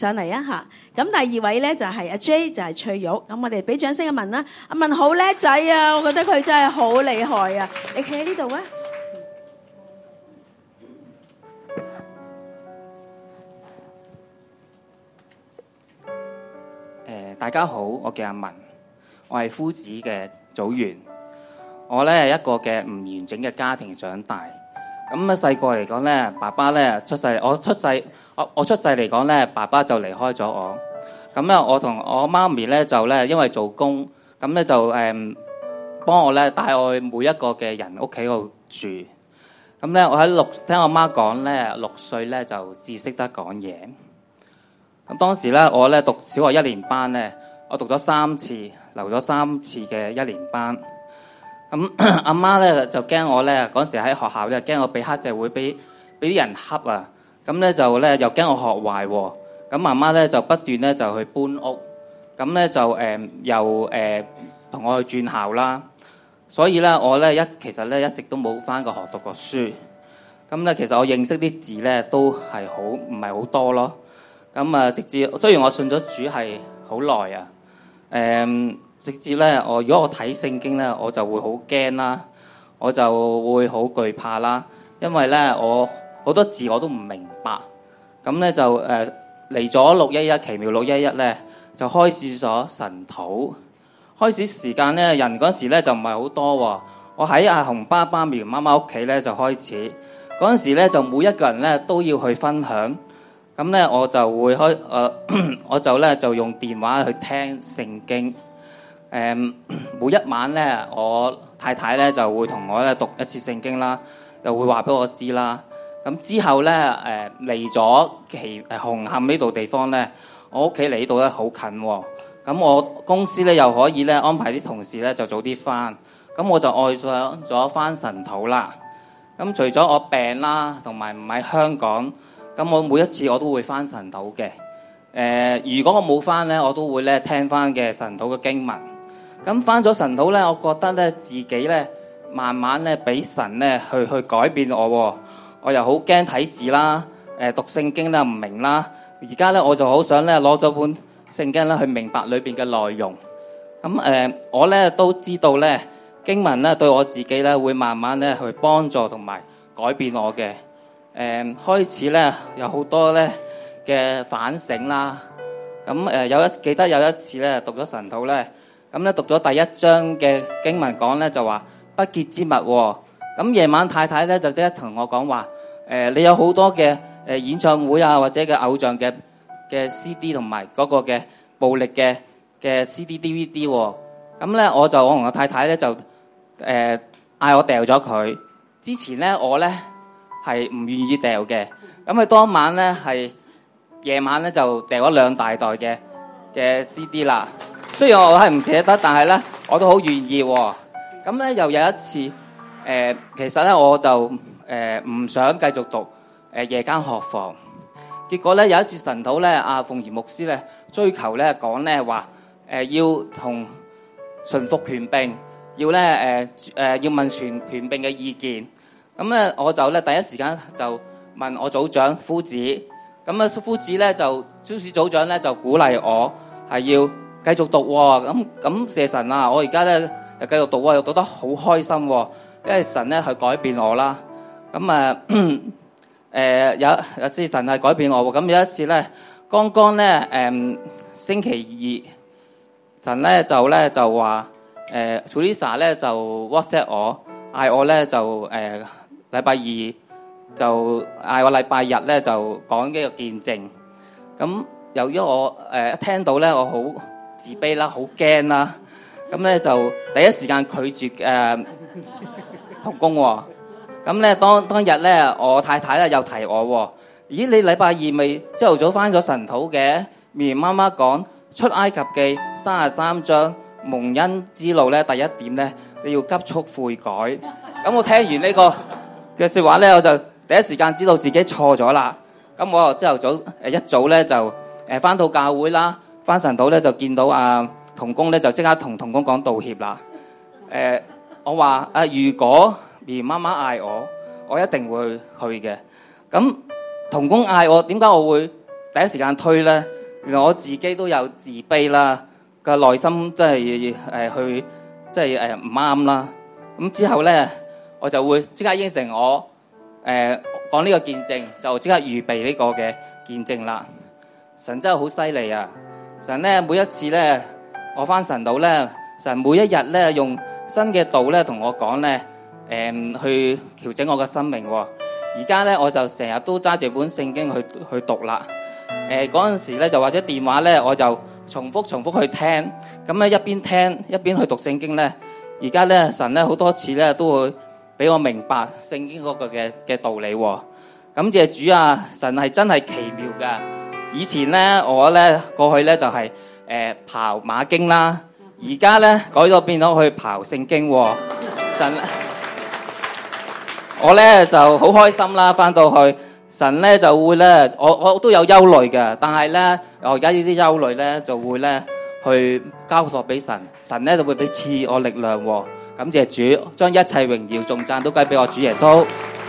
上嚟啊嚇！咁第二位咧就係阿 J， 就係翠玉。咁我哋俾掌聲阿文啦，阿文好叻仔啊！我覺得佢真係好厲害啊！你企喺呢度啊！ 大家好，我叫阿文，我係夫子嘅組員。我咧係一個嘅唔完整嘅家庭長大。咁啊細個嚟講咧，爸爸咧出世嚟講咧，爸爸就離開咗我。咁咧我同我媽咪咧就咧因為做工，咁咧就幫我咧帶我去每一個嘅人屋企度住。咁咧我喺聽我媽講咧，6歲咧就至識得講嘢。咁當時咧我咧讀小學1年班咧，我讀咗3次，留咗3次嘅1年班。咁阿媽咧就驚我咧嗰時喺學校咧驚我俾黑社會俾啲人恰啊，咁咧就咧又驚我學壞喎。咁媽媽咧就不斷咧就去搬屋，咁咧就又同我去轉校啦。所以咧我咧其實咧一直都冇返過學讀過書。咁咧其實我認識啲字咧都係唔係好多咯。咁啊直至雖然我信咗主係好耐啊，直至咧如果我睇聖經咧，我就會好驚啦，我就會好懼怕啦，因為咧我好多字我都唔明白。咁咧就嚟咗611奇妙611咧，就開始咗神討。開始時間咧，人嗰時咧就唔係好多喎。我喺阿紅爸爸苗媽媽屋企咧就開始嗰陣時咧，就每一個人咧都要去分享。咁咧我就會我就咧就用電話去聽聖經。每一晚咧，我太太咧就會同我咧讀一次聖經啦，又會話俾我知啦。咁之後咧，嚟咗紅磡呢度地方咧，我屋企嚟呢度咧好近喎。咁我公司咧又可以咧安排啲同事咧就早啲返。咁我就愛上咗返神土啦。咁除咗我病啦，同埋唔喺香港，咁我每一次我都會返神土嘅。如果我冇返咧，我都會咧聽返嘅神土嘅經文。咁返咗神土咧，我覺得咧自己咧慢慢咧俾神咧去改變我喎。我又好驚睇字啦，讀聖經咧唔明啦。而家咧我就好想咧攞咗本聖經咧去明白裏邊嘅內容。咁我咧都知道咧經文咧對我自己咧會慢慢咧去幫助同埋改變我嘅。開始咧有好多咧嘅反省啦。咁記得有一次咧讀咗神土咧。咁咧讀咗第1章嘅經文講咧就話不潔之物喎。咁夜晚太太咧就即刻同我講話，你有好多嘅演唱會啊或者嘅偶像嘅 CD 同埋嗰個嘅暴力嘅 CD DVD 喎。咁咧我同我太太咧就嗌我掉咗佢。之前咧我咧係唔願意掉嘅。咁佢當晚咧係夜晚咧就掉咗2大袋嘅 CD 啦。雖然我係唔記得，但係咧我都好願意喎。咁咧又有一次，其實咧我就唔想繼續讀夜間學房。結果咧有一次神土咧，阿鳳儀牧師咧追求咧講咧話，要同順服權柄，要咧要問權柄嘅意見。咁咧我就咧第一時間就問我組長夫子。咁啊夫子咧就超市組長咧就鼓勵我係要繼續讀喎。咁謝神啊！我而家咧又繼續讀喎，又讀得好開心喎，因為神咧去改變我啦。咁有次神係改變我喎。咁有一次咧，剛剛咧星期2，神咧就話Teresa 咧就 WhatsApp 我，嗌我咧就禮拜2就嗌我禮拜日咧就講呢個見證。咁由於我一聽到咧我好自卑啦，好驚啦，咁咧就第一時間拒絕同工喎。咁咧當日咧，我太太咧又提我喎。咦，你禮拜2未朝頭早返咗神土嘅？綿媽媽講出埃及記33章蒙恩之路咧，第1點咧，你要急速悔改。咁我聽完呢個嘅説話咧，我就第一時間知道自己錯咗啦。咁我又朝頭早一早咧就返到教會啦。返神土咧就見到同工咧就即刻同同工講道歉啦。我話如果綿媽媽嗌我一定會去嘅。咁同工嗌我，點解我會第一時間推咧，原來我自己都有自卑啦，個內心真係去即係唔啱啦。咁之後咧，我就會即刻應承我講呢個見證，就即刻預備呢個嘅見證啦。神真係好犀利啊！神咧每一次咧，我返神度咧，神每一日咧用新嘅道咧同我講咧，去調整我嘅生命喎。而家咧我就成日都揸住本聖經去讀啦。嗰陣時咧就或者電話咧我就重複去聽，咁咧一邊聽一邊去讀聖經咧。而家咧神咧好多次咧都會俾我明白聖經嗰個嘅道理喎。感謝主啊！神係真係奇妙㗎。以前咧我咧過去咧就係刨馬經啦，而家咧改咗變咗去刨聖經喎。神我咧就好開心啦，返到去神咧就會咧，我都有憂慮嘅，但係咧我而家呢啲憂慮咧就會咧去交託俾神，神咧就會俾賜我力量喎。感謝主，將一切榮耀頌讚都歸俾我主耶穌。